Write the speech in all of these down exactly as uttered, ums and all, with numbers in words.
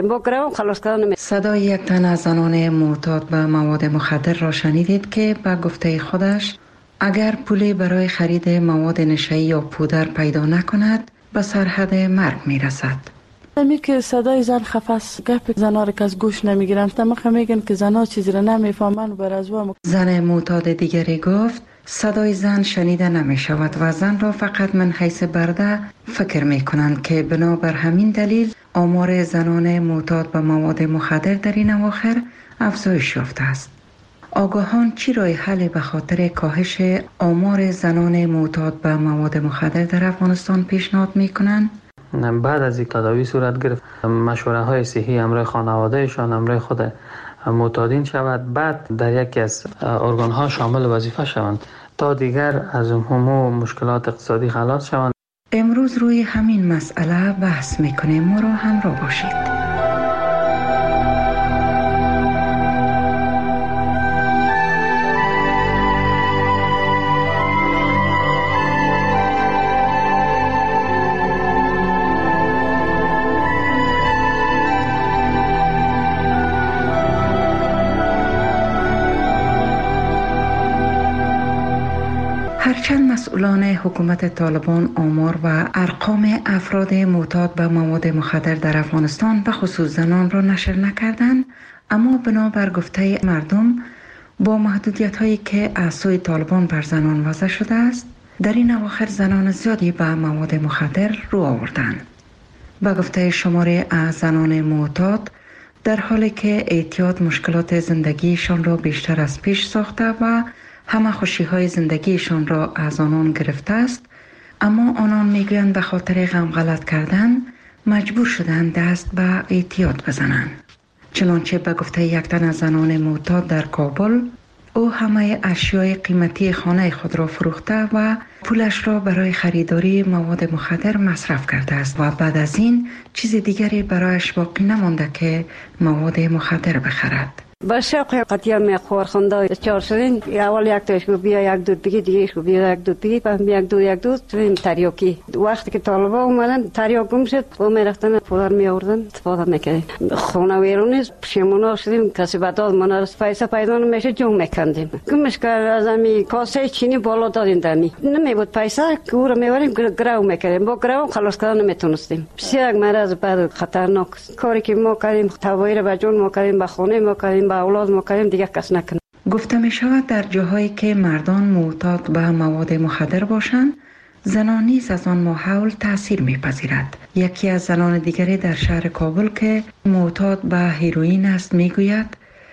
صدای یک تن از زنان معتاد به مواد مخدر را شنیدید که به گفته خودش اگر پولی برای خرید مواد نشئی یا پودر پیدا نکند به سرحد مرگ می رسد. می که صدای زن خفاست، گپ زنا را که از گوش نمیگیرن، تمخه میگن که زنا چیزی را نمیفهمن بر از و زن معتاد دیگری گفت صدای زن شنیده نمی شود و زن را فقط من حیث برده فکر می کنند که بنابر همین دلیل آمار زنان معتاد به مواد مخدر در این اواخر افزایش یافته است. آگاهان چی راه حل به خاطر کاهش آمار زنان معتاد به مواد مخدر در افغانستان پیشنهاد می کنند؟ بعد از این تداوی صورت گرفت، مشوره های صحی همراه خانوادهشان، همراه خود معتادین شود، بعد در یکی از ارگان ها شامل وظیفه شوند تا دیگر از همه مشکلات اقتصادی خلاص شوند. امروز روی همین مسئله بحث میکنیم، ما را همراه باشید. هرچند مسئولان حکومت طالبان آمار و ارقام افراد معتاد به مواد مخدر در افغانستان به خصوص زنان را نشر نکردند، اما بنابر گفته مردم با محدودیت هایی که از سوی طالبان بر زنان وضع شده است، در این اواخر زنان زیادی به مواد مخدر رو آوردند. به گفته شماری از زنان معتاد، در حالی که اعتیاد مشکلات زندگیشان را بیشتر از پیش ساخته و همه خوشی های زندگیشان را از آنان گرفته است، اما آنان میگویند به خاطر غم غلط کردن مجبور شدند دست به اعتیاد بزنند. چنانچه به گفته یک تن از زنان معتاد در کابل، او همه اشیای قیمتی خانه خود را فروخته و پولش را برای خریداری مواد مخدر مصرف کرده است و بعد از این چیز دیگری برایش باقی نمانده که مواد مخدر بخرد. با شوق قطعا میخور خونده چهار شدین، اول یک تاش گفت بیا یک دود بگی، دیگه گفت بیا یک دود بگی، بعد یک دود یک دود شدیم تریاکی. وقتی که طالبا اومدن تریاک گم شد و میرفتن پولر می آوردن استفاده میکردیم. خونه ویرونی پشیمون شدیم، کسی بداد ما را پیسه پیدا نمیشه جون میکندیم. گمش که از امی کاسه چینی بالا دادیم دمی نمی بود پیسه که او را میبریم گرو میکردیم، با گرو خلاص کردن نمیتونستیم. بسیار مرض بد خطرناک کاری که ما کردیم، توایر به جون ما کردیم، به خونه ما کردیم، با اولاد ما کردیم، دیگه کس نکنه. گفته می شود در جاهایی که مردان معتاد به مواد مخدر باشند، زنان نیز از آن ماحول تأثیر می پذیرد. یکی از زنان دیگری در شهر کابل که معتاد به هیروئین است می گوید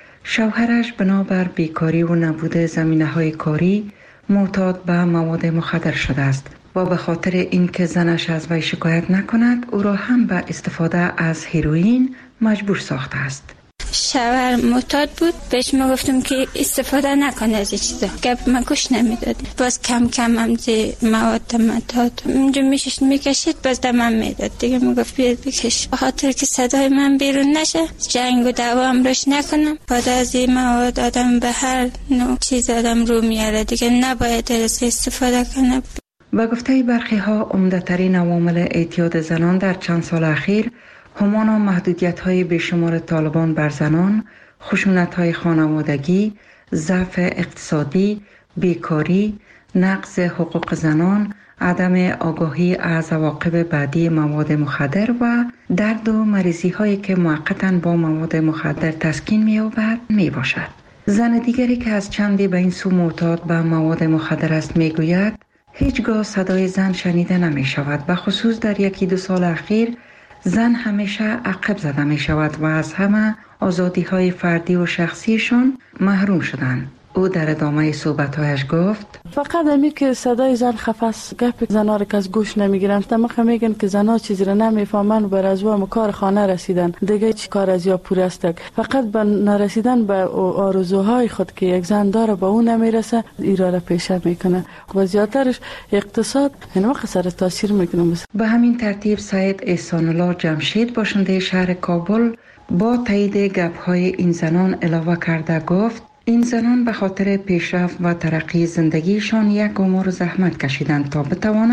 شوهرش بنابر بیکاری و نبود زمینه های کاری معتاد به مواد مخدر شده است و به خاطر اینکه زنش از وی شکایت نکند او را هم به استفاده از هیروئین مجبور ساخته است. شوهر معتاد بود، بهش ما گفتم که استفاده نکنه از این چیزا، گپ من گوش نمیداد. باز کم کم هم دی مواد مداد اونجا میشش میکشید، باز دمم میداد دیگه. میگفت بیاد بکش، خاطر که صدای من بیرون نشه، جنگ و دعوا هم روش نکنم. بعد از این مواد آدم به هر نوع چیز آدم رو میاره دیگه، نباید از استفاده کنه. با گفته برخی ها عمده‌ترین عوامل اعتیاد زنان در چند سال اخیر همانا محدودیت های بیشمار طالبان بر زنان، خشونت های خانوادگی، ضعف اقتصادی، بیکاری، نقض حقوق زنان، عدم آگاهی از عواقب بعدی مواد مخدر و درد و مریضی هایی که موقتاً با مواد مخدر تسکین می یابد می باشد. زن دیگری که از چندی به این سو معتاد به مواد مخدر است می گوید هیچگاه صدای زن شنیده نمی شود، به خصوص در یکی دو سال اخیر زن همیشه عقب زده می شود و از همه آزادی های فردی و شخصیشون محروم شدند. او در ادامه صحبت‌هایش گفت فقط امی که صدای زن خفاست، گپ زنا را که از گوش نمیگیرن، تمخه میگن که زنا چیزی را نمیفهمن، بر از و کار خانه رسیدن دیگه چی کار از یا پور است. فقط به نرسیدن به آرزوهای خود که یک زن داره با اون نمیرسه، ایرا را پیشه میکنه و زیادترش اقتصاد این وقت سر تاثیر میکنه. به همین ترتیب سید احسان الله جمشید باشنده شهر کابل با تایید گپ‌های این زنان علاوه کرده گفت این زنان به خاطر پیشرفت و ترقی زندگیشان یک عمر زحمت کشیدند تا بتوانند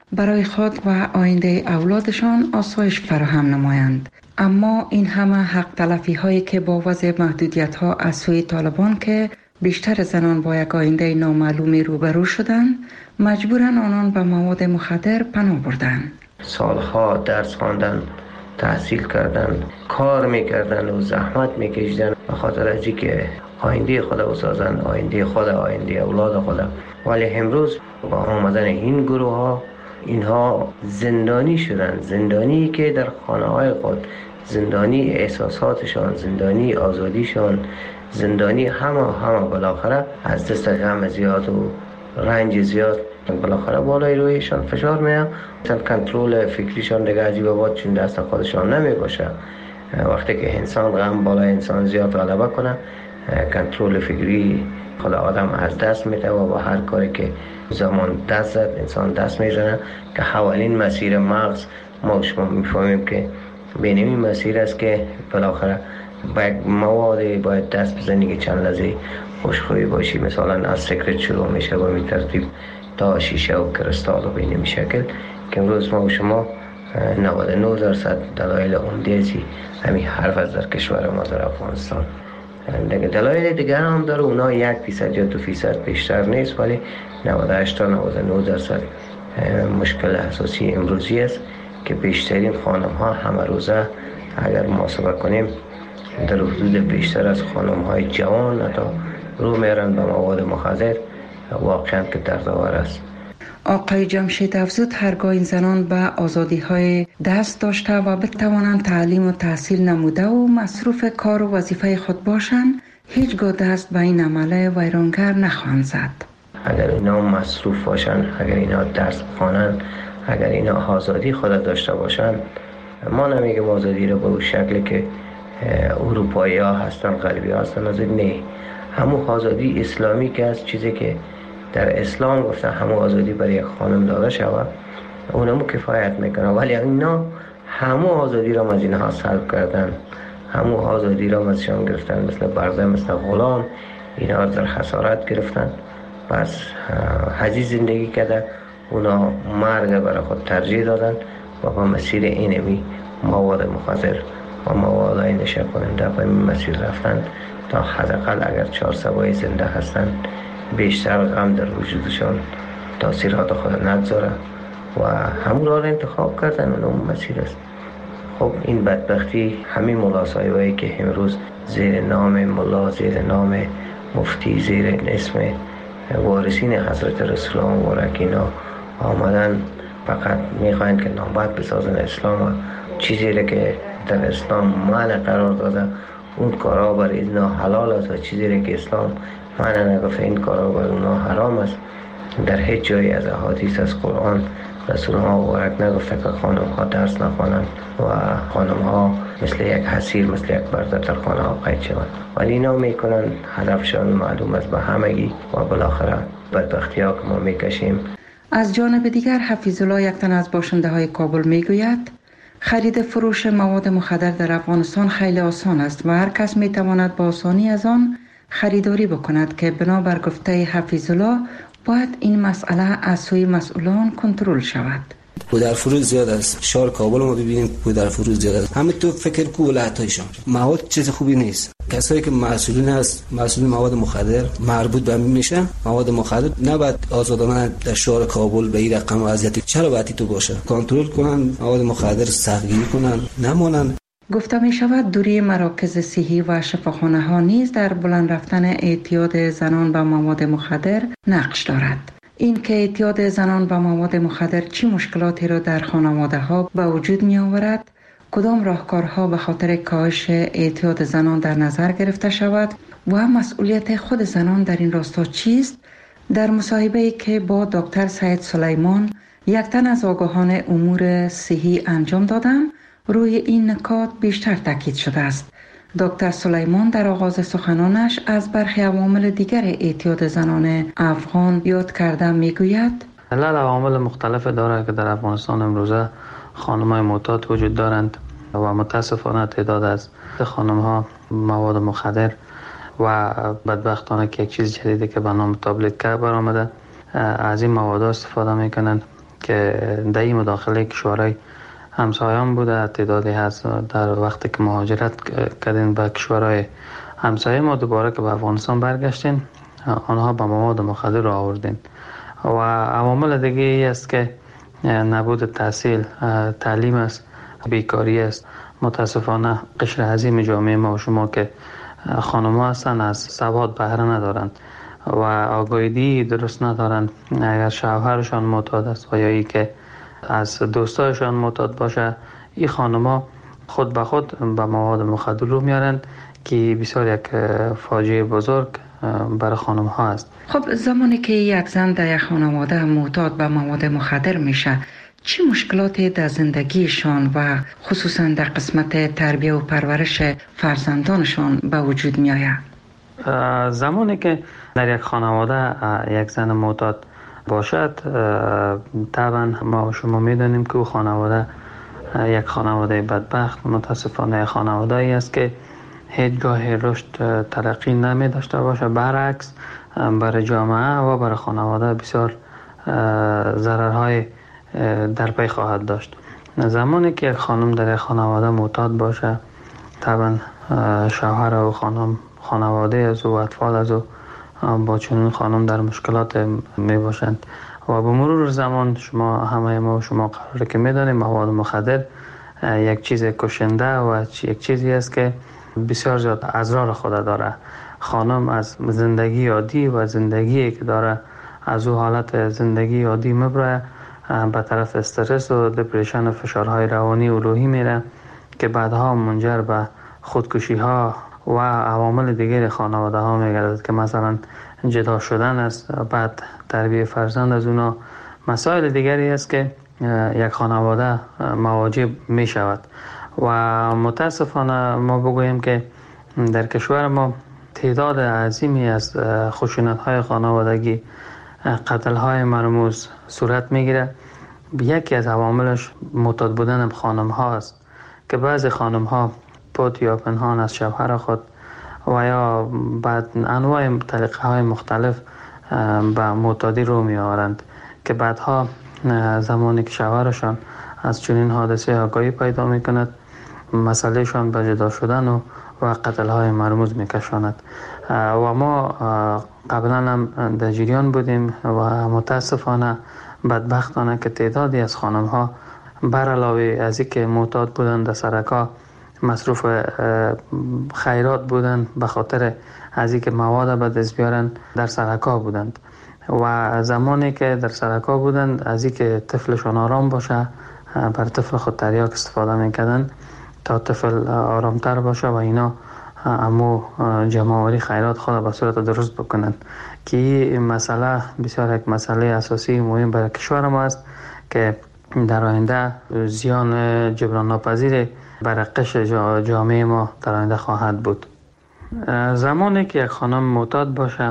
برای خود و آینده اولادشان آسایش فراهم نمایند. اما این همه حق تلفی هایی که با وضع محدودیت ها از سوی طالبان که بیشتر زنان با یک آینده نامعلومی روبرو شدند، مجبورن آنان به مواد مخدر پناه بردند. سالها درس خواندن، تحصیل کردن، کار میکردن و زحمت میکشیدن به خاطر از اینکه آینده خود بسازن، آینده خود، آینده اولاد خود. ولی امروز با آمدن این گروه ها، اینها زندانی شدن، زندانی که در خانه های خود، زندانی احساساتشان، زندانی آزادیشان، زندانی همه همه بالاخره از دست غم زیاد و رنج زیاد بالاخره بالای رویشان فشار میاد. مثلا کنترل فکریشان دیگه عجیب آباد چون دست خودشان نمی باشه. وقتی که انسان غم بالای انسان زیاد غلبه کنه، کنترل فکری خود آدم از دست میده و با هر کاری که زمان دست زد انسان دست میزنه که حوالین مسیر مغز ما شما میفهمیم که بین این مسیر است که بالاخره با مواد باید دست بزنی که چند لحظه خوشخویی باشی. مثلا از سیگرت شروع میشه و می ترتیب تا شیشه و کرستال و بین می شکل که امروز ما و شما نود و نه درصد دلایل عمده‌ای همین حرف از در کشور ما در افغانستان. دیگه دلایل دیگر هم داره، اونا یک فیصد یا دو فیصد بیشتر نیست، ولی نود و هشت تا نود و نه درصد مشکل اساسی امروزی است که بیشترین خانم ها همه روزه اگر محاسبه کنیم در حدود بیشتر از خانم های جوان حتی رو میرن به مواد مخدر، واقعا که دردآور است. آقای جمشید افزود هرگاه این زنان به آزادی های دست داشته و بتوانند تعلیم و تحصیل نموده و مصروف کار و وظیفه خود باشند، هیچگاه دست به این عمل ویرانگر نخواهند زد. اگر اینا مصروف باشند، اگر اینا درس بخوانند، اگر اینا آزادی خود داشته باشند، ما نمیگم آزادی رو به اون شکلی که اروپایی ها هستن، غربی ها هستن، از نه، همون آزادی اسلامی که از چیزی که در اسلام گفتن همون آزادی برای یک خانم داده شود اونمو کفایت میکنه. ولی اینا همون آزادی را از اینها سلب کردن، همون آزادی را ازشان گرفتن، مثل برده، مثل غلام اینا در خسارت گرفتن. پس حجی زندگی کرده، اونا مرگ برای خود ترجیح دادن و با مسیر اینمی مواد مخدر و مواد نشه کننده به این مسیر رفتن تا حداقل اگر چهار سوای زنده هستن بیشتر غم در وجودشان تاثیرات خود نگذاره و همون را انتخاب کردن و اون مسیر است. خب این بدبختی همین ملا صاحبایی که امروز زیر نام ملا، زیر نام مفتی، زیر اسم وارثین حضرت رسول الله مبارک اینا آمدن فقط میخواین که نامبد بسازن اسلام و چیزی که در اسلام معنی قرار داده اون کارا برای اینا حلال است و چیزی که اسلام معنی نگفته این کارا برای اونا حرام است. در هیچ جایی از احادیث از قرآن رسول الله مبارک نگفته که خانم ها درس نخوانند و خانم ها مثل یک حسیر، مثل یک برده در خانه ها قید شوند، ولی اینا میکنن هدفشان معلوم است به همگی و بالاخره بدبختی ها که ما میکشیم. از جانب دیگر حفیظ الله، یک تن از باشنده های کابل، میگوید خرید فروش مواد مخدر در افغانستان خیلی آسان است و هر کس میتواند با آسانی از آن خریداری بکند که بنابر گفته حفیظ الله باید این مسئله از سوی مسئولان کنترل شود. پودر فروش زیاد است. شهر کابل ما ببینیم پودر فروش زیاد است. همه تو فکر کو ولایت‌هایشان مواد چیز خوبی نیست. کسایی که مسئولین هست، مسئول مواد مخدر مربوط به همین میشه، مواد مخدر نباید آزادانه در شهر کابل به این رقم وضعیتی چرا باید تو باشه؟ کنترل کنن، مواد مخدر سختگیری کنن، نمونن. گفته می شود دوری مراکز صحی و شفاخانه ها نیز در بلند رفتن اعتیاد زنان به مواد مخدر نقش دارد. این که اعتیاد زنان به مواد مخدر چه مشکلاتی را در خانواده ها به وجود می آورد، کدام راهکارها به خاطر کاهش اعتیاد زنان در نظر گرفته شود و مسئولیت خود زنان در این راستا چیست، در مصاحبه‌ای که با دکتر سید سلیمان، یک تن از آگاهان امور صحی انجام دادم، روی این نکات بیشتر تاکید شده است. دکتر سلیمان در آغاز سخنانش از برخی عوامل دیگر اعتیاد زنان افغان یاد کرده میگوید علل عوامل مختلف داره که در افغانستان امروزه خانم‌های معتاد وجود دارند و متاسفانه تعداد از خانم‌ها مواد مخدر و بدبختانه که یک چیز جدیدی که به نام تابلت که برآمده از این مواد استفاده میکنند که در این مداخله کشورهای همسایان بوده. تعدادی هست در وقتی که مهاجرت کردین به کشورهای همسایه ما، دوباره که به افغانستان برگشتین، آنها به مواد مخدر را آوردین. و عوامل دیگه ای است که نبود تحصیل، تعلیم است، بیکاری است. متاسفانه قشر عظیم جامعه ما و شما که خانم‌ها هستند از سواد بهره ندارند و آگاهی درست ندارند. اگر شوهرشان معتاد است و یا ای که از دوستایشان معتاد باشه، این خانم‌ها خود به خود به مواد مخدر رو میارند که بسیار یک فاجعه بزرگ برای خانم‌ها است. خب زمانی که یک زن در یک خانواده معتاد به مواد مخدر میشه، چه مشکلاتی در زندگیشان و خصوصا در قسمت تربیت و پرورش فرزندانشان به وجود می آید؟ زمانی که در یک خانواده یک زن معتاد باشد، طبعا ما شما می دانیم که او خانواده یک خانواده بدبخت، متاسفانه خانواده ای است که هیچگاه رشد ترقی نمی داشته باشه. برعکس برای جامعه و برای خانواده بسیار ضررهای در پی خواهد داشت. زمانی که یک خانم در یک خانواده معتاد باشه، طبعا شوهر و خانم، خانواده از او، اطفال از او با چنین خانم در مشکلات می باشند. و به مرور زمان شما همه ما و شما قراره که می دانیم مواد مخدر یک چیز کشنده و یک چیزی است که بسیار زیاد اضرار خود داره. خانم از زندگی عادی و زندگی که داره از او حالت زندگی عادی مبره به طرف استرس و دپریشن و فشارهای روانی و روحی میره که بعدها منجر به خودکشی ها و عوامل دیگر خانواده ها میگردد که مثلا جدا شدن است، بعد تربیت فرزند از اونا. مسائل دیگری است که یک خانواده مواجه می شود و متاسفانه ما بگوییم که در کشور ما تعداد عظیمی از خشونت های خانوادگی، قتل های مرموز صورت میگیره. یکی از عواملش معتاد بودن خانم ها است که بعضی خانم ها پود یا پنهان از شوهر خود و یا بعد انواع طریقه های مختلف به معتادی رو می آورند که بعدها زمانی که شوهرشان از چنین حادثه آگاهی پیدا می کند، مسئله شان به جدا شدن و و قتل های مرموز می کشاند. و ما قبلا هم در جریان بودیم و متاسفانه بدبختانه که تعدادی از خانم ها بر علاوه از اینکه معتاد بودند در سرکا مصروف خیرات بودند، به خاطر از اینکه مواد به دست بیارن در سرکا بودند و زمانی که در سرکا بودند از اینکه طفلشان آرام باشه بر طفل خود تریاک استفاده میکردن تا طفل آرامتر باشه و اینا امو جمعوری خیرات خود به صورت درست بکنند که این مسئله بسیار یک مسئله اساسی مهم برای کشور ما است که در آینده زیان جبران ناپذیر برای قشر جامعه ما در آینده خواهد بود. زمانی که یک خانم معتاد باشه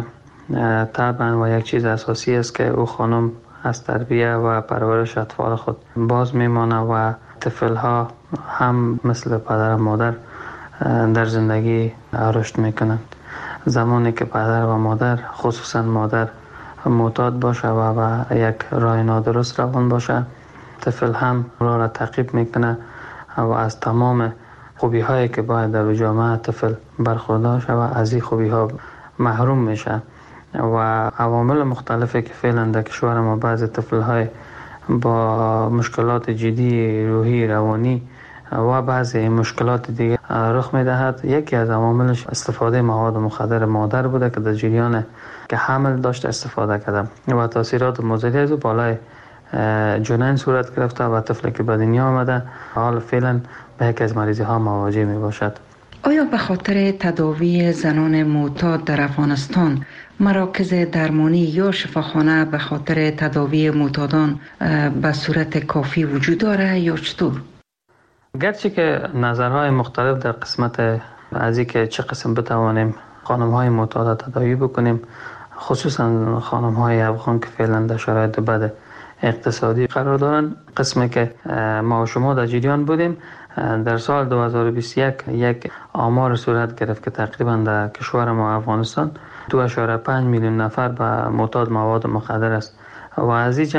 طبعا و یک چیز اساسی است که او خانم از تربیت و پرورش اطفال خود باز میمانه و طفل ها هم مثل پدر و مادر در زندگی رشد میکنند. زمانی که پدر و مادر، خصوصا مادر معتاد باشه و و یک راه نادرست روان باشه، طفل هم راه را تعقیب میکنه و از تمام خوبی هایی که باید در جامعه طفل برخوردار شه و از این خوبی ها محروم میشه و عوامل مختلفی که فعلا در کشور ما بعضی طفل های با مشکلات جدی روحی روانی و بعضی مشکلات دیگه رخ میدهد. یکی از عواملش استفاده مواد مخدر مادر بوده که در جریان که حمل داشته استفاده کرده و تاثیرات مضری از بالای جنین صورت گرفته و طفلی که به دنیا آمده حال فعلا به یک از مریضی ها مواجه می باشد. آیا به خاطر تداوی زنان معتاد در افغانستان مراکز درمانی یا شفاخانه به خاطر تداوی معتادان به صورت کافی وجود داره یا چطور؟ گرچه که نظرهای مختلف در قسمت از اینکه چه قسم بتوانیم خانم‌های معتاد تداوی بکنیم، خصوصا خانم‌های افغان که فعلا در شرایط بد اقتصادی قرار دارن، قسمی که ما و شما در جریان بودیم در سال دو هزار و بیست و یک یک آمار صورت گرفت که تقریبا در کشور ما افغانستان دو و پنج میلیون نفر به معتاد مواد مخدر است و از این جمع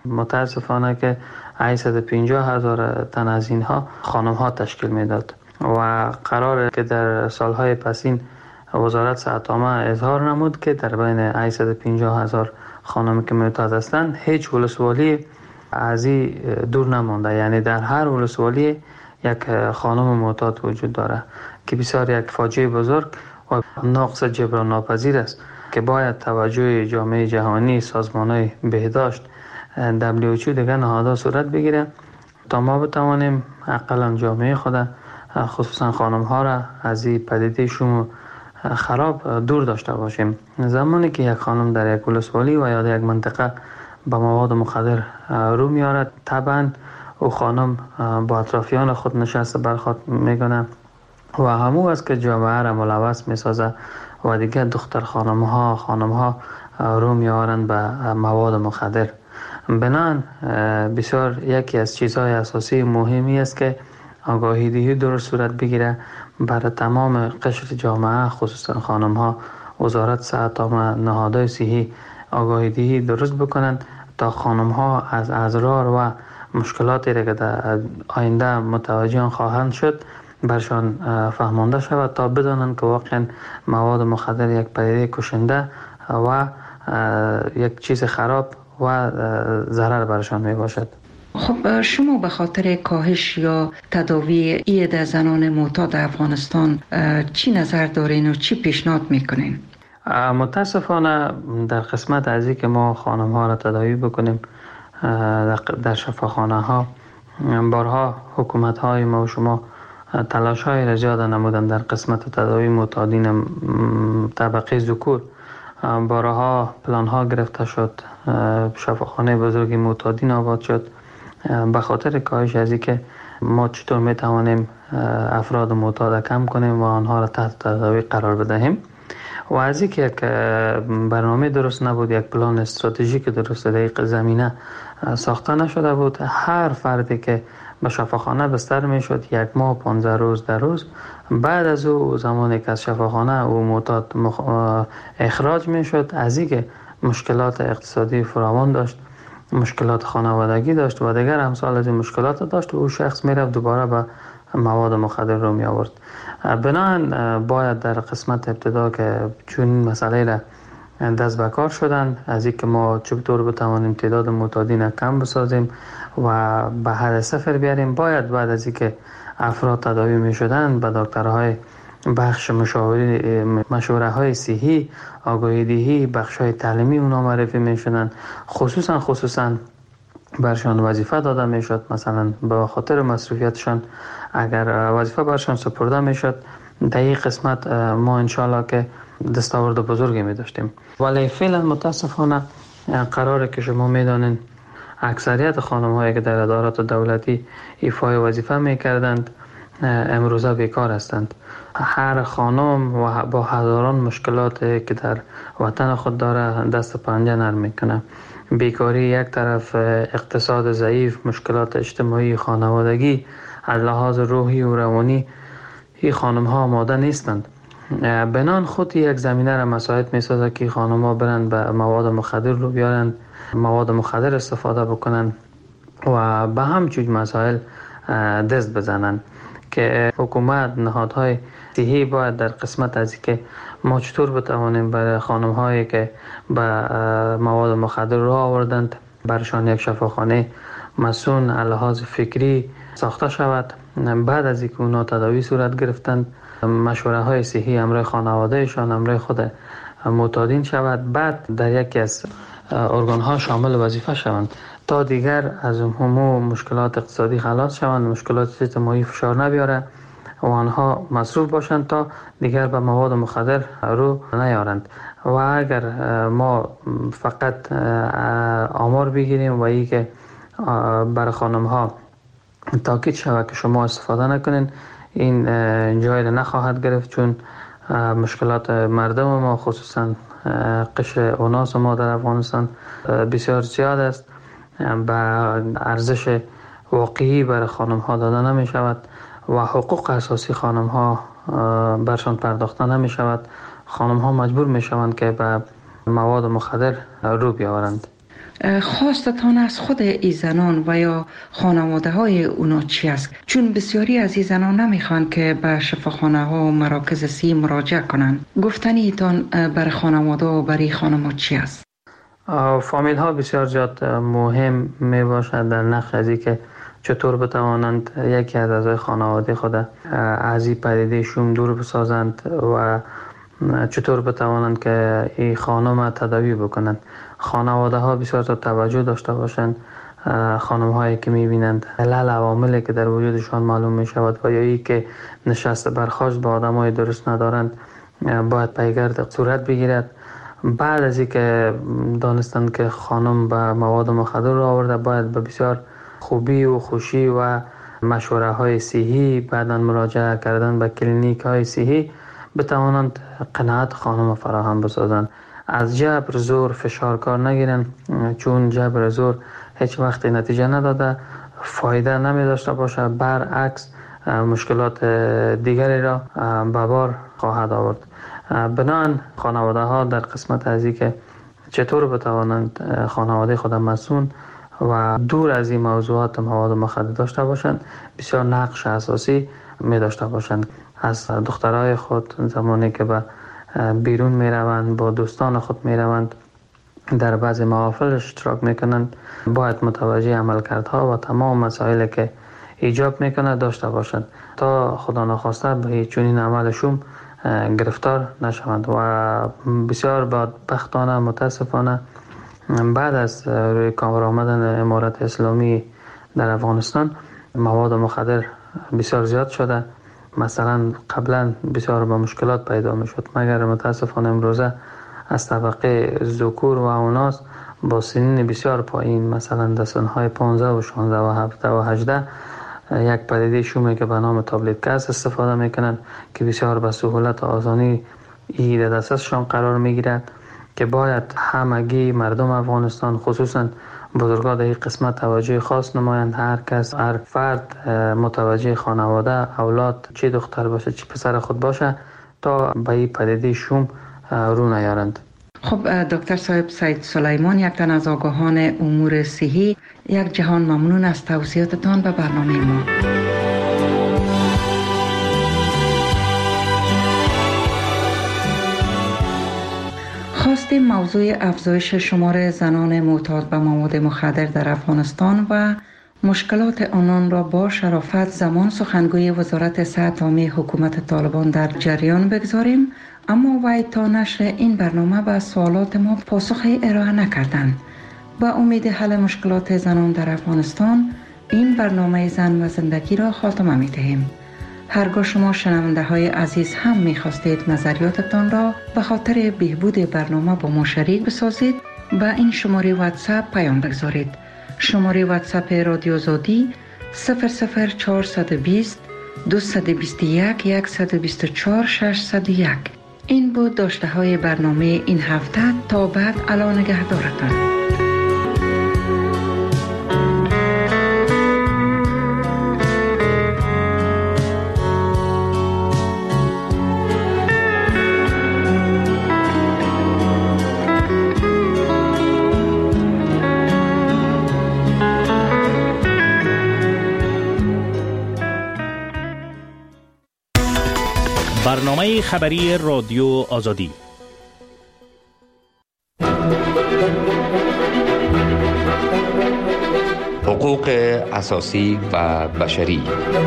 متاسفانه که هشتصد و پنجاه هزار تن از اینها خانم ها تشکیل میداد و قراره که در سالهای پسین وزارت صحت عامه اظهار نمود که در بین هشتصد و پنجاه هزار خانم که معتاد هستند هیچ ولسوالی از این دور نمانده، یعنی در هر ولسوالی یک خانم معتاد وجود داره که بسیار یک فاجعه بزرگ و نقص جبران ناپذیر است که باید توجه جامعه جهانی، سازمان‌های بهداشت، دبلیو اچ او دیگر نهادها صورت بگیره تا ما بتوانیم اقلا جامعه خود خصوصا خانم ها را از این پدیده شوم خراب دور داشته باشیم. زمانی که یک خانم در یک ولسوالی و یا در یک منطقه با مواد مخدر رو میارد، طبعا او خانم با اطرافیان خود نشسته برخورد میکنه و همو است که جامعه را ملوث میسازه و دیگر دختر خانم ها خانم ها رو میارند به مواد مخدر. بنان بسیار یکی از چیزهای اساسی مهمی است که آگاهی دهی درست صورت بگیره برای تمام قشر جامعه، خصوصا خانم ها. وزارت صحت عامه، نهادهای صحی آگاهی دهی درست بکنند تا خانم ها از اضرار و مشکلاتی را که در آینده متوجه آن خواهند شد برشان فهمانده شود تا بدانند که واقعا مواد مخدر یک پدیده کشنده و یک چیز خراب و ضرر برشان می باشد. خب شما به خاطر کاهش یا تداوی اید زنان معتاد افغانستان چی نظر دارین و چی پیشنهاد میکنین؟ متاسفانه در قسمت از این که ما خانم ها را تداوی بکنیم در شفاخانه ها، بارها حکومت های ما و شما تلاش های را زیاد نمودن در قسمت تداوی معتادین طبقه ذکور. بارها پلان ها گرفته شد، شفاخانه بزرگی معتادین آباد شد به خاطر کاهش از این که ما چطور می توانیم افراد معتاد کم کنیم و آنها را تحت تداوی قرار بدهیم. و از این که یک برنامه درست نبود، یک پلان استراتژیک درست در این زمینه ساخته نشده بود، هر فردی که به شفاخانه بستر می شد یک ماه پانزده روز در روز، بعد از او زمانی که از شفاخانه او معتاد اخراج می شد، از این که مشکلات اقتصادی فراوان داشت، مشکلات خانوادگی داشت و دیگر امثال از این مشکلات داشت و او شخص می رفت دوباره به مواد مخدر رو می آورد. بنابراین باید در قسمت ابتدا که چون مسئله را دست به کار شدن از این که ما چطور بتوانیم تعداد معتادین کم بسازیم و به حد صفر بیاریم، باید بعد از این که افراد تداوی می شدن به دکترهای بخش مشاوره مشوره های صحی، آگاهی دهی، بخش های تعلیمی اونا معرفی می شدن، خصوصا خصوصا برشان وظیفه داده می شد. مثلا به خاطر مصروفیتشان اگر وظیفه برشان سپرده می شد، در این قسمت ما انشالله که دستاورد بزرگی می داشتیم. ولی فعلا متاسفانه قراره که شما می دانین اکثریت خانم هایی که در ادارات دولتی ایفای وظیفه می کردند امروزه بیکار هستند. هر خانم و با هزاران مشکلات که در وطن خود داره دست پنجه نرم میکنه. بیکاری یک طرف، اقتصاد ضعیف، مشکلات اجتماعی، خانوادگی، از لحاظ روحی و روانی این خانم ها آماده نیستند. بنان خود یک زمینه را مساعد می سازه که خانم ها برند به مواد مخدر رو بیارند، مواد مخدر استفاده بکنند و به همچون مسائل دست بزنند که حکومت، نهادهای صحی باید در قسمت از که ما چطور بتوانیم برای خانم هایی که به مواد مخدر رو آوردند برشان یک شفاخانه مسون لحاظ فکری ساخته شود. بعد از اینکه اونا تداوی صورت گرفتند، مشوره های صحی امرای خانوادهشان، امرای خود معتادین شود، بعد در یکی از ارگان ها شامل وظیفه شوند تا دیگر از همو مشکلات اقتصادی خلاص شوند، مشکلات اجتماعی فشار نبیاره و آنها مصروف باشند تا دیگر به مواد مخدر رو نیارند. و اگر ما فقط آمار بگیریم و ای که برای خانم ها تاکید شود که شما استفاده نکنین، این جای نخواهد گرفت، چون مشکلات مردم ما خصوصا قشر اوناس ما در افغانستان بسیار زیاد است. به ارزش واقعی برای خانم ها داده نمی شود و حقوق اساسی خانم ها برشان پرداخته نمی شود. خانم ها مجبور می شوند که به مواد مخدر رو بیاورند. خواستتان از خود این زنان و یا خانواده های اونا چی است؟ چون بسیاری از این زنان نمیخوان که به شفاخانه ها و مراکز صحی مراجعه کنند. گفتنی ایتان برای خانواده و برای خانم‌ها چی است؟ فامیل ها بسیار زیاد مهم می باشد در نقش ازی که چطور بتوانند یکی از اعضای خانواده خود از این پدیده شوم دور بسازند و چطور بتوانند که این خانم تداوی بکنند. خانواده ها بسیار توجه داشته باشند. خانم هایی که میبینند علل عواملی که در وجودشان معلوم می شود و یا ای که نشست برخاست با آدم های درست ندارند باید پیگرد صورت بگیرد. بعد از اینکه دانستند که خانم به مواد مخدر را آورده باید به بسیار خوبی و خوشی و مشوره های صحی بعداً مراجعه کردن به کلینیک های صحی بتوانند قناعت خانم فراهم بسازند. از جبر زور فشار کار نگیرن، چون جبر زور هیچ وقت نتیجه نداده، فایده نمی داشته باشه، برعکس مشکلات دیگری را به بار خواهد آورد. بنابراین خانواده ها در قسمت از این که چطور بتوانند خانواده خود مسئول و دور از این موضوعات مواد مخدر داشته باشند بسیار نقش اساسی می داشته باشند. از دخترای خود زمانی که به بیرون می روند با دوستان خود می روند در بعضی محافل اشتراک می کنند باید متوجه عملکردها و تمام مسائلی که ایجاب می کند داشته باشند تا خدا نخواسته به چنین عملشون گرفتار نشوند. و بسیار بدبختانه متاسفانه بعد از روی کار آمدن امارت اسلامی در افغانستان مواد مخدر بسیار زیاد شده. مثلا قبلا بسیار با مشکلات پیدا می شد، مگر متاسفانه امروزه از طبقه ذکور و اوناس با سنین بسیار پایین، مثلا در سنهای پانزده و شانزده و هفده و هجده یک پدیده شومی که به نام تابلت گاز استفاده میکنند که بسیار به سهولت و آسانی این دسترسشان قرار میگیرد که باید همگی مردم افغانستان خصوصا بزرگان در این قسمت توجه خاص نمایند. هر کس، هر فرد متوجه خانواده، اولاد، چه دختر باشه چه پسر خود باشه تا به این پدیده شوم رو نیارند. خب دکتر صاحب سید سلیمان، یک تن از آگاهان امور صحی، یک جهان ممنون از توضیحاتتان به برنامه ما. خواستیم موضوع افزایش شمار زنان معتاد به مواد مخدر در افغانستان و مشکلات آنان را با شرافت زمان سخنگوی وزارت صحت عامه حکومت طالبان در جریان بگذاریم، اما وی تا نشر این برنامه به سوالات ما پاسخی ارائه نکردند. با امید حل مشکلات زنان در افغانستان این برنامه زن و زندگی را خاتمه می دهیم. هرگاه شما شنونده های عزیز هم می خواستید نظریاتتان را به خاطر بهبود برنامه با ما شریک بسازید، با این شماره واتساپ پیام بگذارید. شماره واتساپ رادیو آزادی صفر صفر چهارصد و بیست دویست و بیست و یک صد و بیست و چهار ششصد و یک. این بود داشته های برنامه این هفته. تا بعد، الا نگهدارتان. برنامه خبری رادیو آزادی. حقوق اساسی و بشری.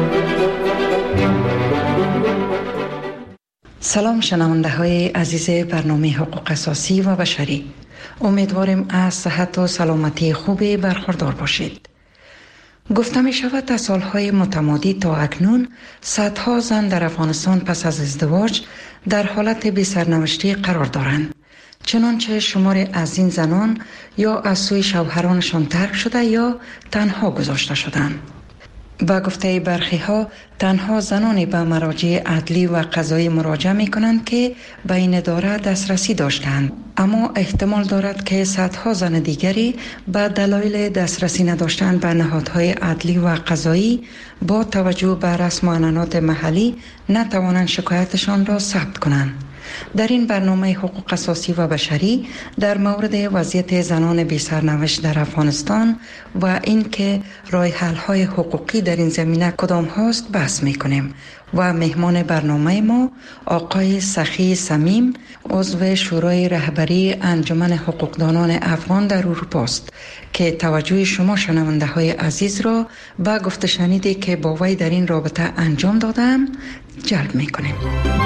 سلام شنونده های عزیز برنامه حقوق اساسی و بشری. امیدواریم از صحت و سلامتی خوبی برخوردار باشید. گفته می شود تا سالهای متمادی تا اکنون صدها زن در افغانستان پس از ازدواج در حالت بی سرنوشتی قرار دارند. چنانچه شمار از این زنان یا از سوی شوهرانشان ترک شده یا تنها گذاشته شدند. با گفته برخی ها تنها زنانی به مراجع عدلی و قضایی مراجعه می کنند که به این اداره دسترسی داشتند، اما احتمال دارد که صدها زن دیگری به دلایل دسترسی نداشتن به نهادهای عدلی و قضایی با توجه به رسم و عنعنات محلی نتوانند شکایتشان را ثبت کنند. در این برنامه حقوق اساسی و بشری در مورد وضعیت زنان بی سرنوشت در افغانستان و اینکه راه حل های حقوقی در این زمینه کدام هاست بحث میکنیم و مهمان برنامه ما آقای سخی صمیم، عضو شورای رهبری انجمن حقوقدانان افغان در اروپا است که توجه شما شنونده های عزیز را به گفته شنیدی که با وی در این رابطه انجام دادم جلب میکنیم.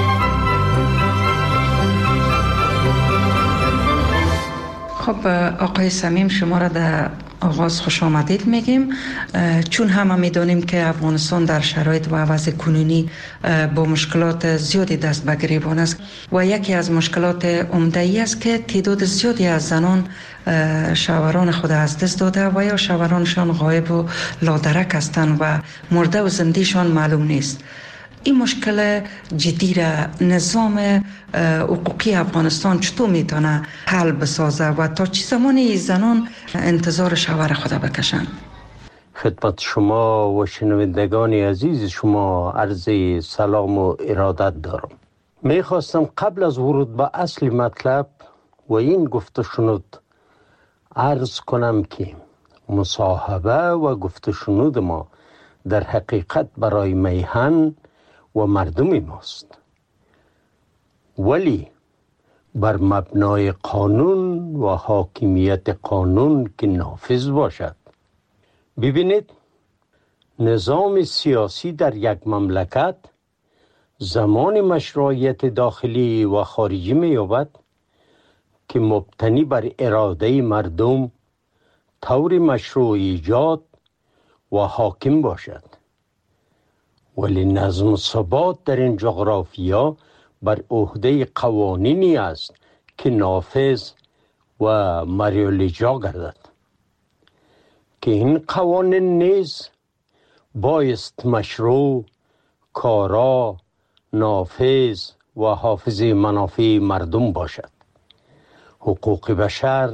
خب آقای صمیم، شما را در آغاز خوش آمدید میگیم، چون همه میدونیم که افغانستان در شرایط و وضع کنونی با مشکلات زیادی دست به گریبان است و یکی از مشکلات عمده ای است که تعداد زیادی از زنان شوهران خود از دست داده و یا شوهرانشان غایب و لادرک هستند و مرده و زندهشان معلوم نیست. این مشکل جدی را نظام حقوقی افغانستان چطور میتونه حل بسازه و تا چه زمانی زنان انتظار شوهر خود بکشن؟ خدمت شما و شنوندگان عزیز شما عرض سلام و ارادت دارم. میخواستم قبل از ورود به اصل مطلب و این گفته شنود عرض کنم که مصاحبه و گفته شنود ما در حقیقت برای میهن و مردم ماست، ولی بر مبنای قانون و حاکمیت قانون که نافذ باشد. ببینید، نظام سیاسی در یک مملکت زمان مشروعیت داخلی و خارجی می‌یابد که مبتنی بر اراده مردم طور مشروع ایجاد و حاکم باشد، ولی نظم و ثبات در این جغرافیا بر عهده قوانینی است که نافذ و مریالاجرا گردد که این قوانین نیز بایست مشروع، کارا، نافذ و حافظ منافع مردم باشد. حقوق بشر،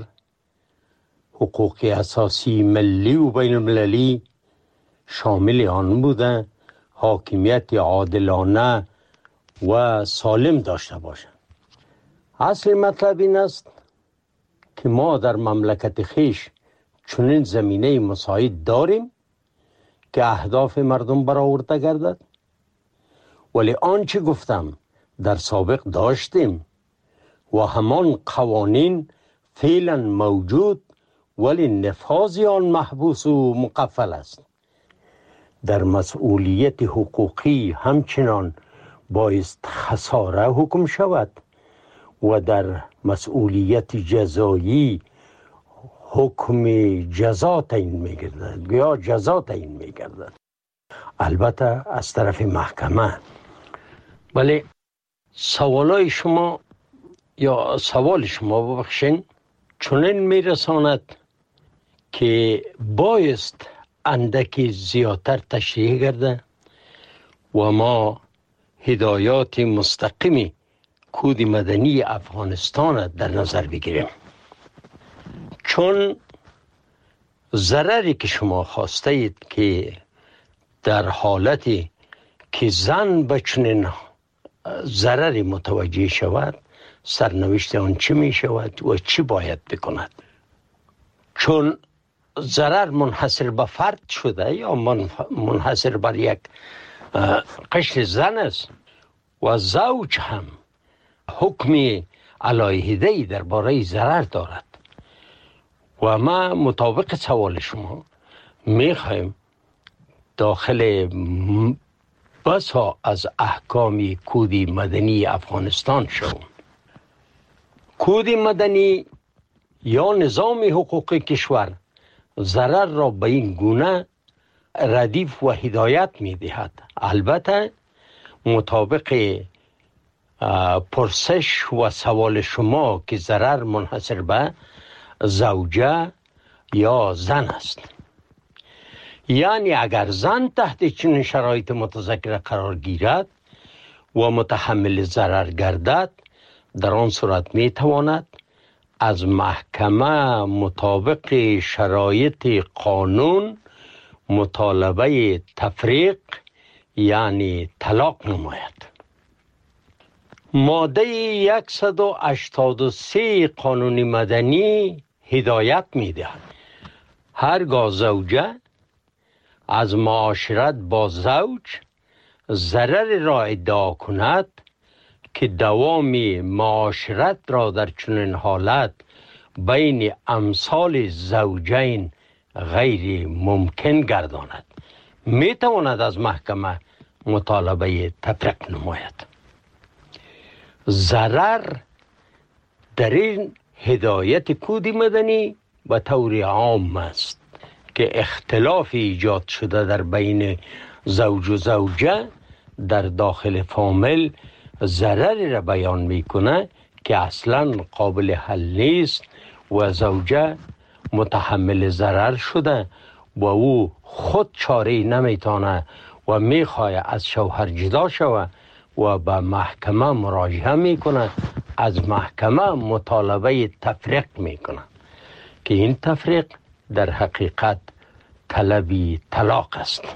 حقوق اساسی ملی و بین المللی شامل آن بوده حاکمیت عادلانه و سالم داشته باشند. اصل مطلب این است که ما در مملکت خیش چنین زمینه مساعد داریم که اهداف مردم برآورده گردد، ولی آنچه گفتم در سابق داشتیم و همان قوانین فعلا موجود، ولی نفاذ آن محبوس و مقفل است. در مسئولیت حقوقی همچنان بایست خساره حکم شود و در مسئولیت جزایی حکم جزا تعیین می‌گردد یا جزا تعیین می‌گردد، البته از طرف محکمه. ولی سوالای شما یا سوال شما ببخشین چنین میرساند که بایست اندکی زیادتر تشریح گرده و ما هدایات مستقیمی کود مدنی افغانستان در نظر بگیریم، چون ضرری که شما خواسته اید که در حالتی که زن به چنین ضرری متوجه شود، سرنوشت آن چی می شود و چی باید بکند. چون ضرر منحصر به فرد شده یا منحصر بر یک قشر زن است و زوج هم حکم علیحده‌ای درباره ضرر دارد و ما مطابق سوال شما میخوایم داخل بسا از احکام کود مدنی افغانستان شوم. کود مدنی یا نظام حقوقی کشور ضرر را به این گونه ردیف و هدایت می دهد، البته مطابق پرسش و سوال شما که ضرر منحصر به زوجه یا زن است. یعنی اگر زن تحت چنین شرایط متذکره قرار گیرد و متحمل ضرر گردد، در آن صورت می تواند از محکمه مطابق شرایط قانون مطالبه تفریق یعنی طلاق نماید. ماده صد و هشتاد و سه قانون مدنی هدایت می‌دهد هرگاه زوجه از معاشرت با زوج ضرر را ادعا کند که دوام معاشرت را در چنین حالت بین امثال زوجین غیر ممکن گرداند، می تواند از محکمه مطالبه تفریق نماید. ضرر در این هدایت کود مدنی به طور عام است که اختلاف ایجاد شده در بین زوج و زوجه در داخل فامیل ضرری را بیان میکنه که اصلا قابل حل نیست و زوجه متحمل ضرر شده و او خود چاره نمیتونه و میخواه از شوهر جدا شوه و به محکمه مراجعه میکنه، از محکمه مطالبه تفریق میکنه که این تفریق در حقیقت طلبی طلاق است.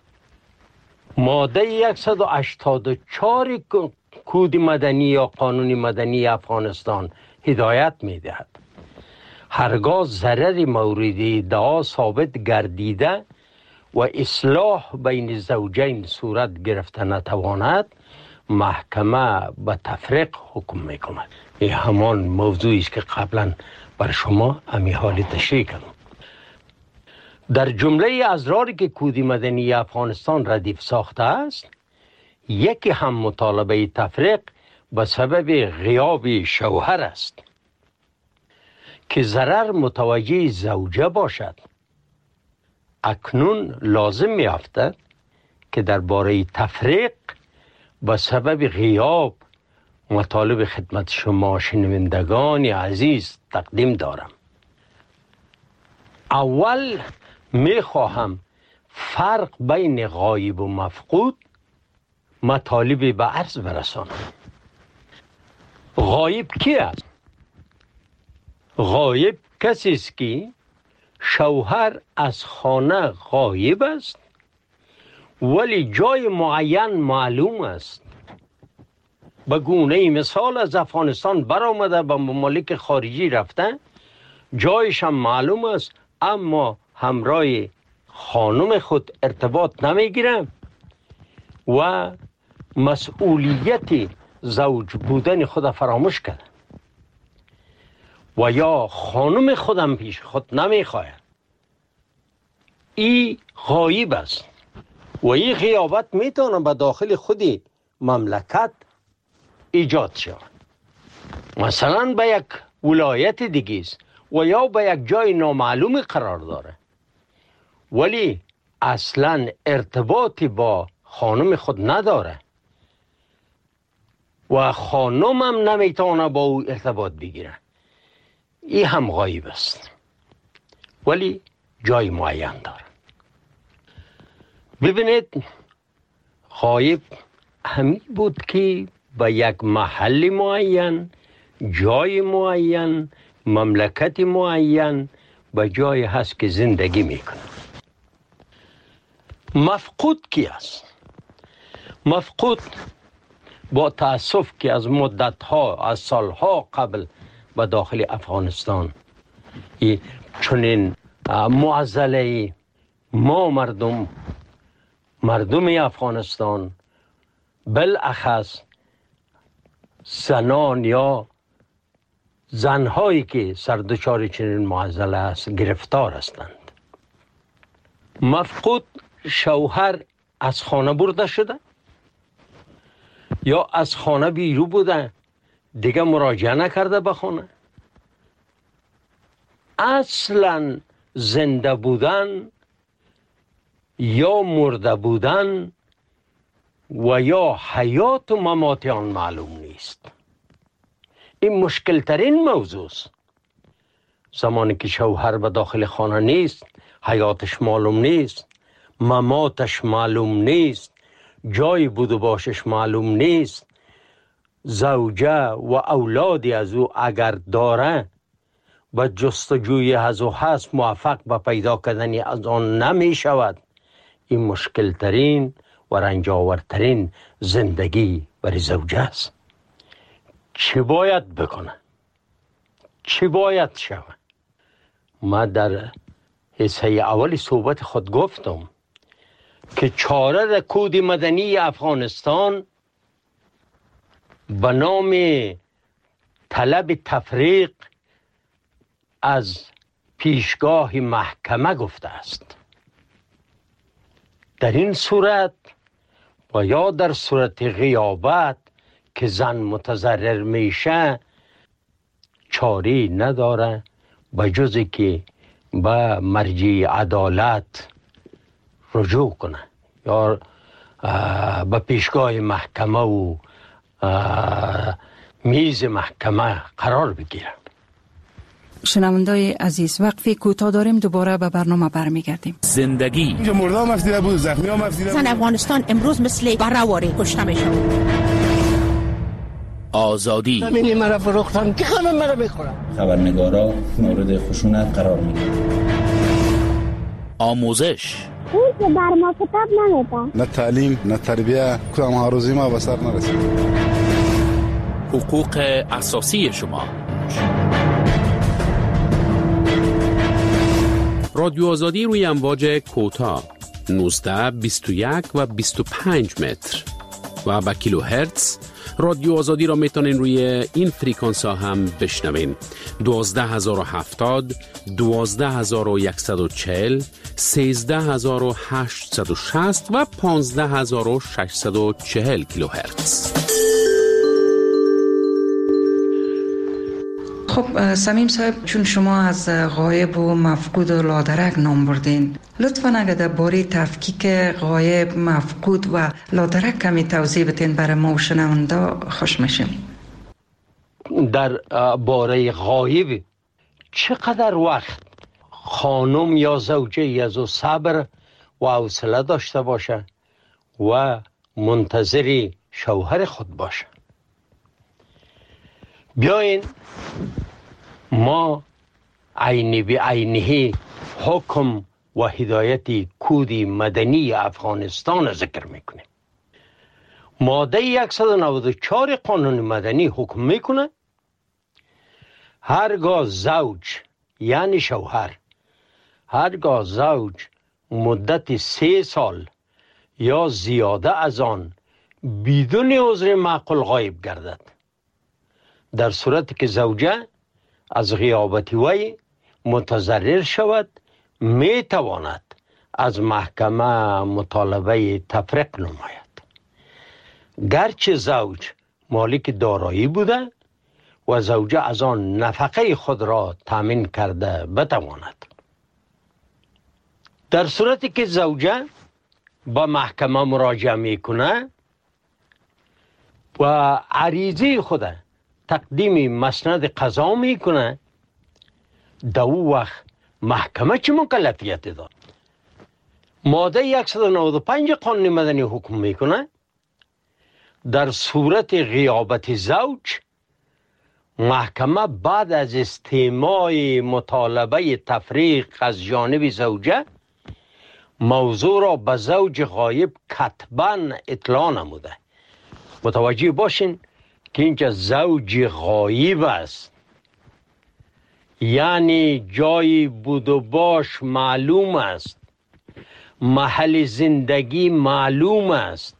ماده صد و هشتاد و چهار کود مدنی یا قانون مدنی افغانستان هدایت میدهد هرگاه ضرر مورد ادعا ثابت گردیده و اصلاح بین زوجین صورت گرفته نتواند، محکمه به تفریق حکم میکند. این همان موضوعی است که قبلا بر شما امی حالی تشریح کردم. در جمله ازراری که کود مدنی افغانستان ردیف ساخته است، یکی هم مطالبه تفریق به سبب غیاب شوهر است که ضرر متوجه زوجه باشد. اکنون لازم می افتد که درباره تفریق به سبب غیاب مطالب خدمت شما شنوندگان عزیز تقدیم دارم. اول می خواهم فرق بین غایب و مفقود مطالب به عرض برسانم. غایب کی است؟ غایب کسی است که شوهر از خانه غایب است ولی جای معین معلوم است. به گونه مثال از افغانستان برآمده به ممالک خارجی رفته، جایش هم معلوم است اما همراه خانم خود ارتباط نمیگیره و مسئولیت زوج بودن خود فراموش کرده و یا خانم خودم پیش خود نمیخواه. این غایب است و این غیابت میتونه به داخل خودی مملکت ایجاد شود، مثلا به یک ولایت دیگه است و یا به یک جای نامعلوم قرار داره ولی اصلا ارتباطی با خانم خود نداره و خانم هم نمیتونه با او ارتباط بگیره. این هم غایب است ولی جای معین داره. ببینید، غایب همین بود که به یک محل معین، جای معین، مملکت معین به جای هست که زندگی میکنه. مفقود کی است؟ مفقود با تأسف که از مدتها، از سالها قبل به داخل افغانستان چنین معضله ما مردم مردم افغانستان بالاخص زنان یا زنهایی که سردچار چنین معضله است گرفتار هستند. مفقود شوهر از خانه برده شده یا از خانه بیرون بوده، دیگه مراجعه نکرده به خانه. اصلا زنده بودن یا مرده بودن و یا حیات و ممات آن معلوم نیست. این مشکل ترین موضوع است. زمانی که شوهر به داخل خانه نیست، حیاتش معلوم نیست، مماتش معلوم نیست، جای بود و باشش معلوم نیست، زوجه و اولادی از او اگر داره و جستجوی از او هست موفق به پیدا کردن از آن نمی شود. این مشکل ترین و رنج آورترین زندگی برای زوجه است. چی باید بکنه، چی باید شود. ما در حصه اول صحبت خود گفتم که چاره در کود مدنی افغانستان به نام طلب تفریق از پیشگاه محکمه گفته است. در این صورت و یا در صورت غیابت که زن متضرر میشه چاری نداره به جز که به مرجع عدالت رجوع کنه یا به پیشگاه محکمه و میز محکمه قرار بگیره. شنوندای عزیز، وقفی کوتاه داریم، دوباره به برنامه برمیگردیم. زندگی اینجا مردم افسیده بود، زخمی هم افسیده بود. زن افغانستان امروز مثل برآوری کشته میشه. آزادی زمینی مرا فروختن که همه مرا میخورن. خبرنگارا مورد خشونت قرار میگیرن. آموزش اون که بر ما کتاب نمیده. نه تعلیم نه تربیه، کدام هاروزی ما به سر نرسید. حقوق اساسی شما. رادیو آزادی روی امواج کوتاه نوزده، بیست و یک و بیست و پنج متر و با کیلو هرتز. رادیو آزادی را میتونین روی این فریکانس ها هم بشنوین: دوازده هزار و هفتاد، دوازده هزار و صد و چهل، سیزده هزار و هشتصد و شصت و پانزده هزار و ششصد و چهل کیلو هرتز. خب سمیم صاحب، چون شما از غایب و مفقود و لادرک نام بردین، لطفاً اگر در باره تفکیک غایب، مفقود و لادرک کمی توضیح بدین برای ما و شنونده خوش میشیم. در باره غایب چقدر وقت خانم یا زوجه از او صبر و حوصله داشته باشه و منتظر شوهر خود باشه. بیاین ما عینی به عینی حکم و هدایت کود مدنی افغانستان ذکر میکنه. ماده صد و نود و چهار قانون مدنی حکم میکنه هرگاه زوج یعنی شوهر، هرگاه زوج مدت سه سال یا زیاده از آن بدون عذر معقول غایب گردد، در صورتی که زوجه از غیابت وی متضرر شود، می تواند از محکمه مطالبه تفریق نماید. گرچه زوج مالک دارایی بوده و زوجه از آن نفقه خود را تامین کرده بتواند. در صورتی که زوجه با محکمه مراجعه میکنه و عریضه خود تقدیم مسند قضا میکنه، در او وقت محکمه چه مکلفیت داد؟ ماده صد و نود و پنج قانون مدنی حکم میکنه در صورت غیابت زوج، محکمه بعد از استماع مطالبه تفریق از جانب زوجه موضوع را به زوج غایب کتباً اطلاع نموده. متوجه باشین که اینجا زوج غایب است، یعنی جای بود و باش معلوم است، محل زندگی معلوم است.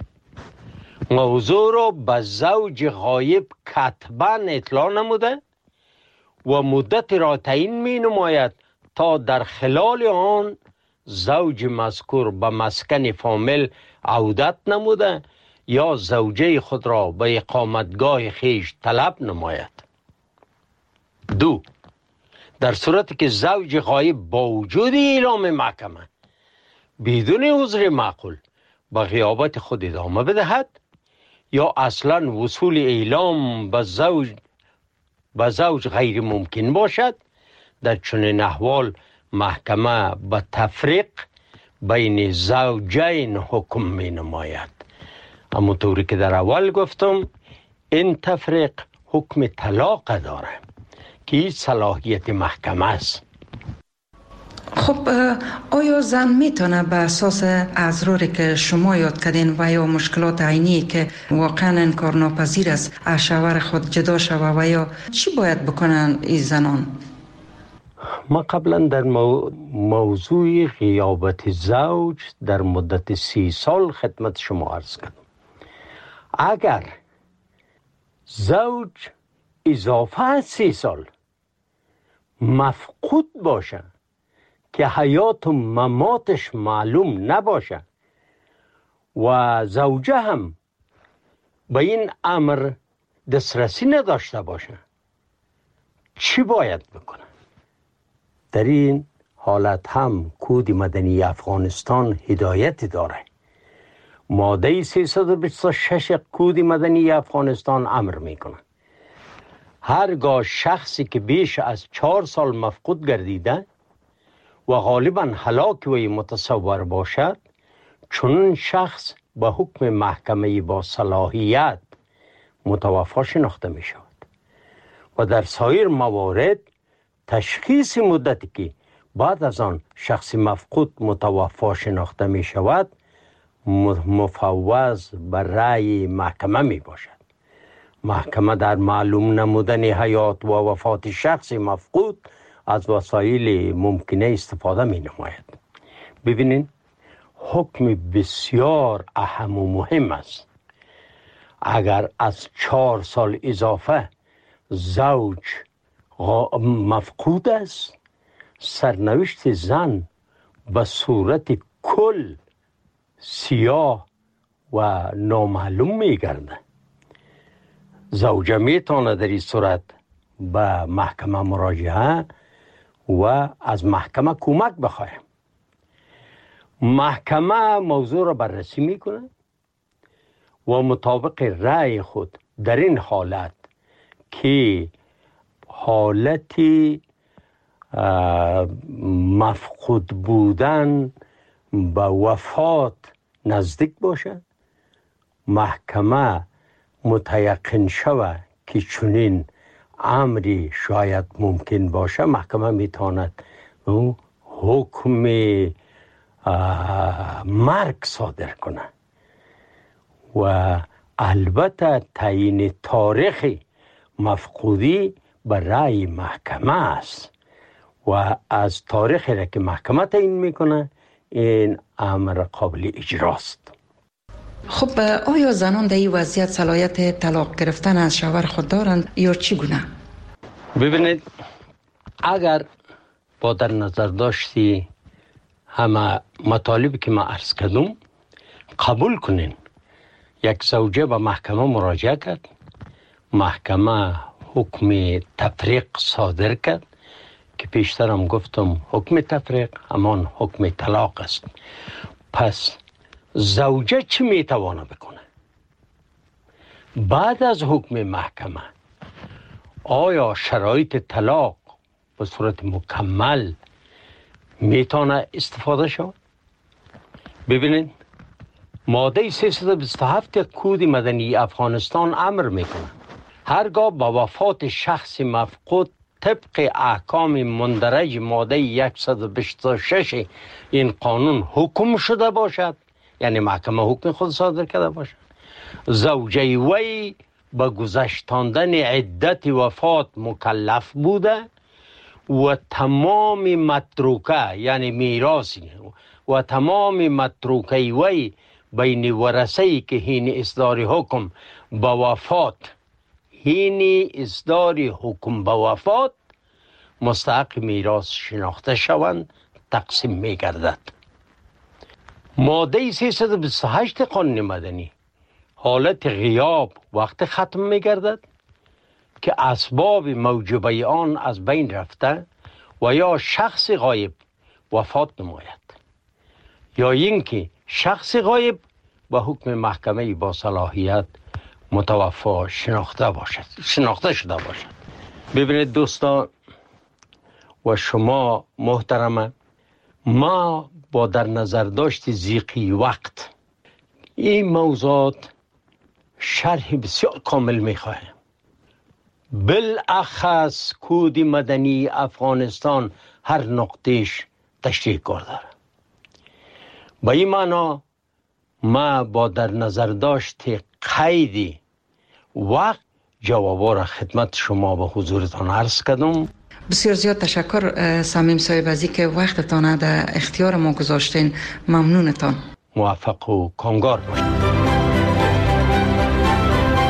موضوع را به زوج غایب کتباً اطلاع نموده و مدت را تعیین می نماید تا در خلال آن زوج مذکور به مسکن فامیل عودت نموده یا زوجه خود را به اقامتگاه خیش طلب نماید. دو، در صورتی که زوج غایب با وجود اعلام محکمه بدون عذر معقول به غیابت خود ادامه بدهد یا اصلا وصول اعلام به زوج به زوج غیر ممکن باشد، در چنین احوال محکمه به تفریق بین زوجین حکم می نماید. اما طوری که در اول گفتم، این تفریق حکم طلاق داره که این صلاحیت محکمه است. خب آیا زن میتونه به اساس اضراری که شما یاد کردین و یا مشکلات عینی که واقعا انکارناپذیر است از شوهر خود جدا شوه و یا چی باید بکنن این زنان؟ ما قبلا در مو... موضوع غیابت زوج در مدت سی سال خدمت شما عرض کردم. اگر زوج اضافه از سی سال مفقود باشه که حیات و مماتش معلوم نباشه و زوجه هم به این امر دسترسی نداشته باشه، چی باید بکنه؟ در این حالت هم کود مدنی افغانستان هدایت داره. ماده سیصد و بیست و شش کود مدنی افغانستان امر میکنه هرگاه شخصی که بیش از چهار سال مفقود گردیده و غالبا هلاک وی متصور باشد، چون شخص به حکم محکمه با صلاحیت متوفی شناخته می شود و در سایر موارد تشخیص مدتی که بعد از آن شخص مفقود متوفی شناخته می شود مفوض به رأی محکمه می باشد. محکمه در معلوم نمودن حیات و وفات شخص مفقود از وسایل ممکنه استفاده می نماید. ببینید حکم بسیار اهم و مهم است. اگر از چهار سال اضافه زوج مفقود است، سرنوشت زن به صورت کل سیاه و نامعلوم می گرده. زوجه می تانه در این صورت به محکمه مراجعه و از محکمه کمک بخواه. محکمه موضوع را بررسی میکنه و مطابق رأی خود در این حالت که حالتی مفقود بودن به وفات نزدیک باشه، محکمه متیقن شود که چنین امری شاید ممکن باشه، محکمه میتواند حکم مرگ صادر کنه و البته تعیین تاریخ مفقودی به رأی محکمه است و از تاریخی را که محکمه تعیین میکنه این امر قابل اجراست. خب آیا زنان در این وضعیت صلاحیت طلاق گرفتن از شوهر خود دارند یا چگونه؟ ببینید اگر با در نظر داشتی همه مطالبی که ما عرض کردم قبول کنین، یک زوجه به محکمه مراجعه کرد، محکمه حکم تفریق صادر کرد که پیشتر هم گفتم حکم تفریق همان حکم طلاق است. پس زوجه چی میتوانه بکنه؟ بعد از حکم محکمه آیا شرایط طلاق به صورت مکمل میتونه استفاده شود؟ ببینید ماده سیصد و بیست و هفت کود مدنی افغانستان امر میکنه هرگاه با وفات شخص مفقود طبق احکام مندرج ماده صد و بیست و شش این قانون حکم شده باشد، یعنی محکمه حکم خود صادر کرده باشد، زوجه وی به گذشتاندن عدت وفات مکلف بوده و تمام متروکه یعنی میراثی و تمام متروکه وی بین ورثه‌ای که هین اصدار حکم به وفات هین اصدار حکم به وفات مستحق میراث شناخته شوند تقسیم می گردد. ماده سیصد و بیست و هشت قانون مدنی حالت غیاب وقت ختم می گردد که اسباب موجبه آن از بین رفته و یا شخص غایب وفات نماید یا اینکه شخص غایب به حکم محکمه با صلاحیت متوفی شناخته باشد شناخته شده باشد. ببینید دوستان و شما محترمه، ما با در نظر داشت ضیقی وقت این موضوعات شرح بسیار کامل میخواهیم. بالاخص کود مدنی افغانستان هر نقطهش تشریح کار داره. با این معنا ما با در نظر داشت قید وقت جوابا را خدمت شما به حضورتان عرض کردم. بسیار زیاد تشکر صمیم صاحب از اینکه وقتتان در اختیار ما گذاشتین. ممنونتان. موفق و کامگار باشید.